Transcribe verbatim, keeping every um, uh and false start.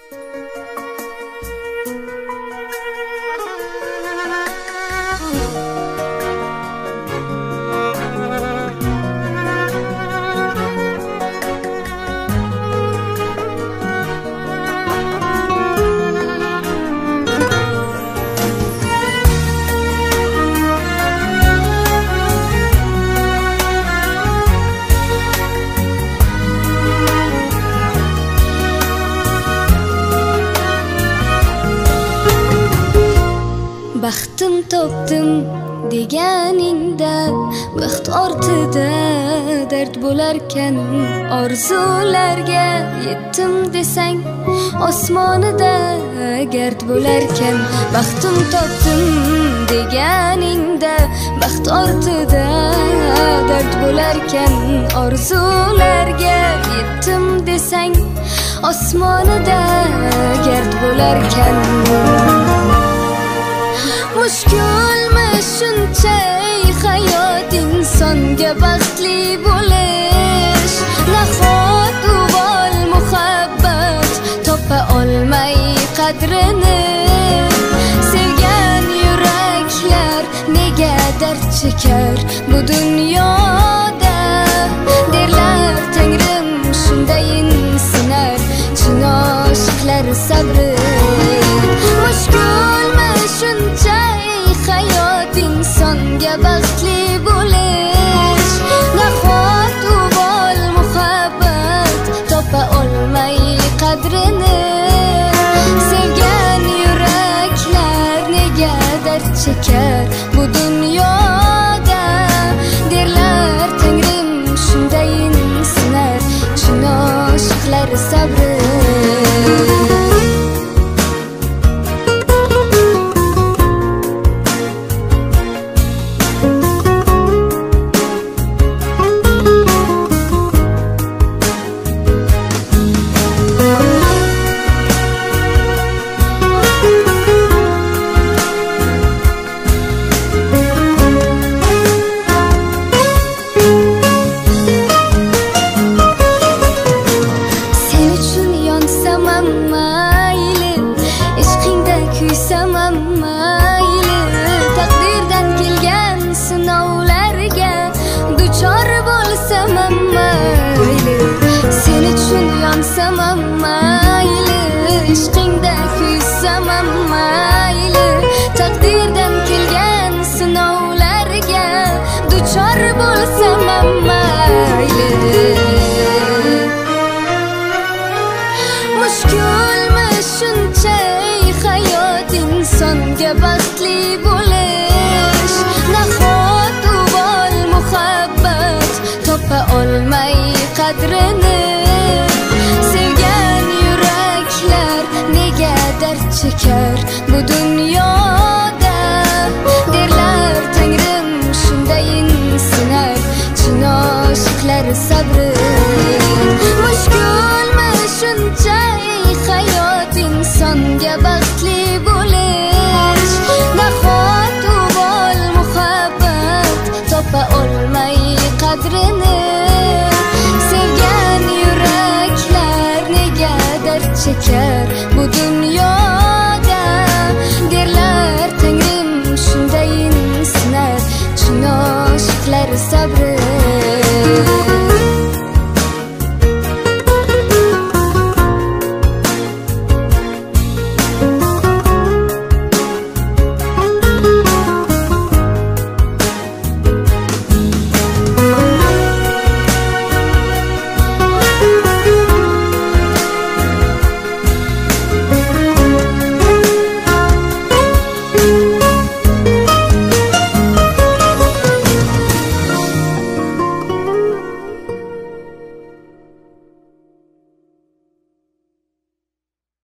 Baxtim topdim deganingda baxt ortida dard bo'larkan, orzularga yetdim desang osmonida gard bo'larkan. Baxtim topdim deganingda baxt ortida dard bo'larkan, orzularga yetdim desang osmonida gard bo'larkan. Mushkulmi shuncha hayot insonga baxtli bo'lish, nahot uvol muhabbat topa olmay qadrini, sevgan yuraklar nega dard chekar bu dunyoda, derlar Tangrim shundayin sinar chin oshiqlar sabri. Mushkulmi shuncha hayot insonga baxtli bo'lish, nahot uvol muhabbat topa olmay qadrini, sevgan yuraklar nega dard chekar bu dunyoda, derlar Tangrim shundayin sinar chin oshiqlar sabri. Mushkulmi shuncha hayot insonga baxtli bo'lish, nahot uvol muhabbat topa olmay qadrini, sevgan yuraklar nega dard chekar bu dunyoda, derlar Tangrim shundayin sinar chin oshiqlar sabri. Mushkulmi shuncha hayot insonga baxtli bo'lish, nahot uvol muhabbat topa olmay qadrini, sevgan yuraklar nega dard chekar